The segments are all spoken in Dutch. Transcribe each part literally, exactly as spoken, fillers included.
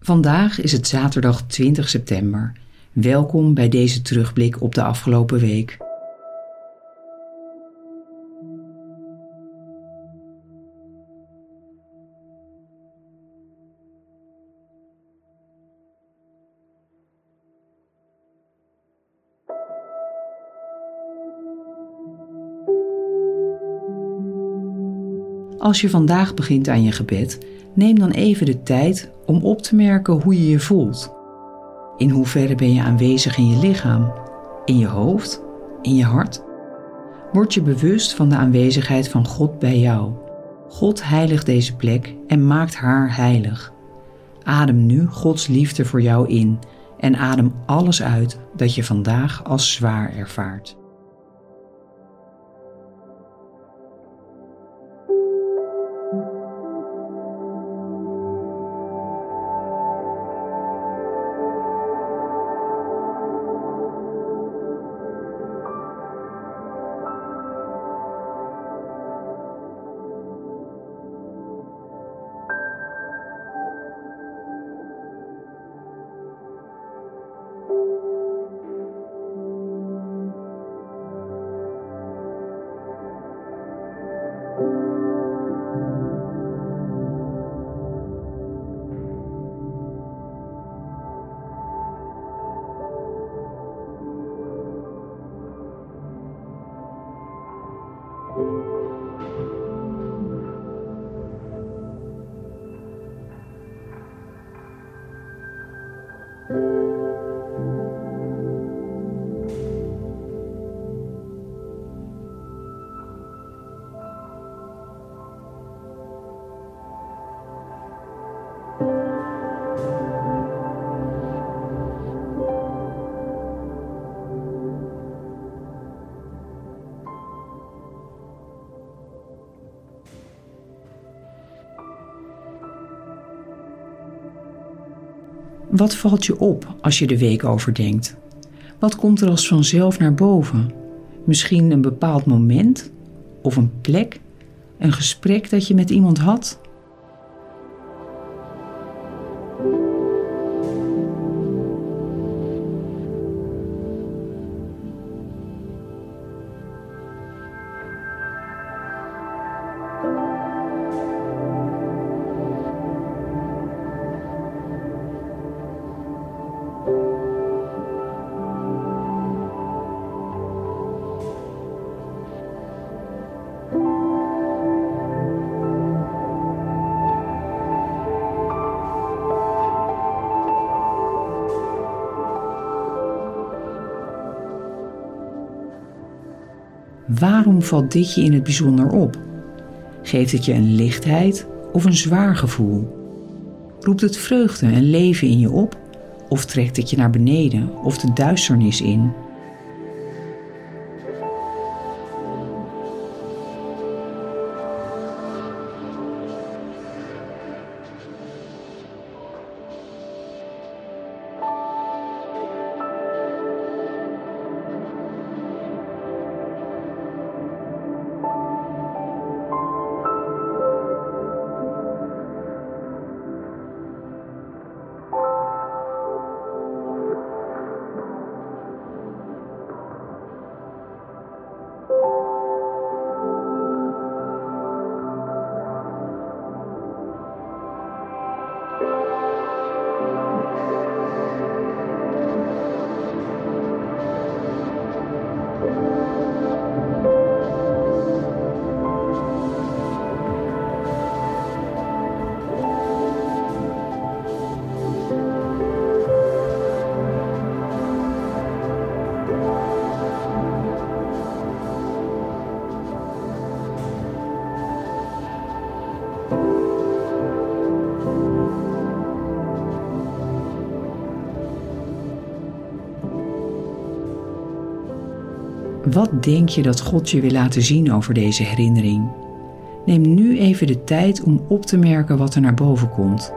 Vandaag is het zaterdag twintig september. Welkom bij deze terugblik op de afgelopen week. Als je vandaag begint aan je gebed, neem dan even de tijd om op te merken hoe je je voelt. In hoeverre ben je aanwezig in je lichaam, in je hoofd, in je hart? Word je bewust van de aanwezigheid van God bij jou. God heiligt deze plek en maakt haar heilig. Adem nu Gods liefde voor jou in en adem alles uit dat je vandaag als zwaar ervaart. Wat valt je op als je de week overdenkt? Wat komt er als vanzelf naar boven? Misschien een bepaald moment? Of een plek? Een gesprek dat je met iemand had? Waarom valt dit je in het bijzonder op? Geeft het je een lichtheid of een zwaar gevoel? Roept het vreugde en leven in je op? Of trekt het je naar beneden of de duisternis in? Wat denk je dat God je wil laten zien over deze herinnering? Neem nu even de tijd om op te merken wat er naar boven komt.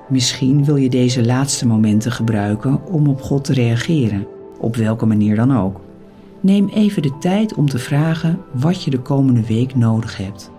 Misschien wil je deze laatste momenten gebruiken om op God te reageren, op welke manier dan ook. Neem even de tijd om te vragen wat je de komende week nodig hebt.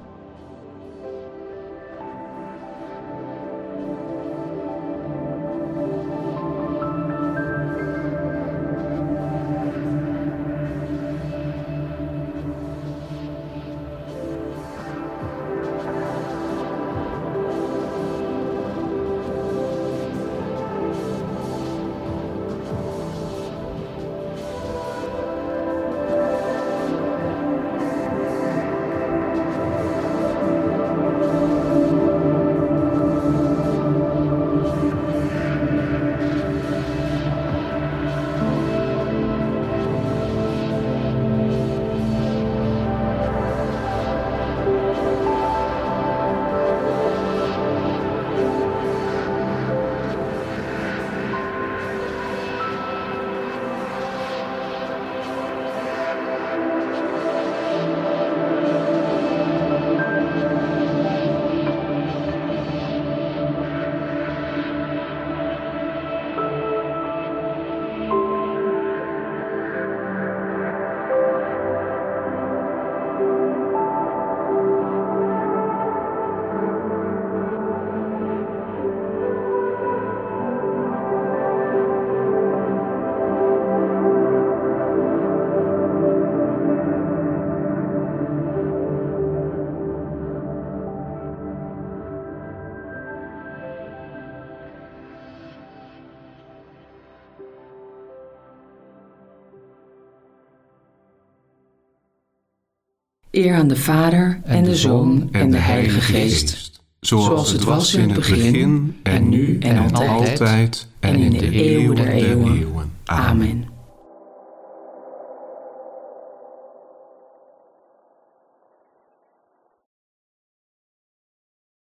Eer aan de Vader en de Zoon en de Heilige Geest, zoals het was in het begin en nu en altijd en in de eeuwen der eeuwen. Amen.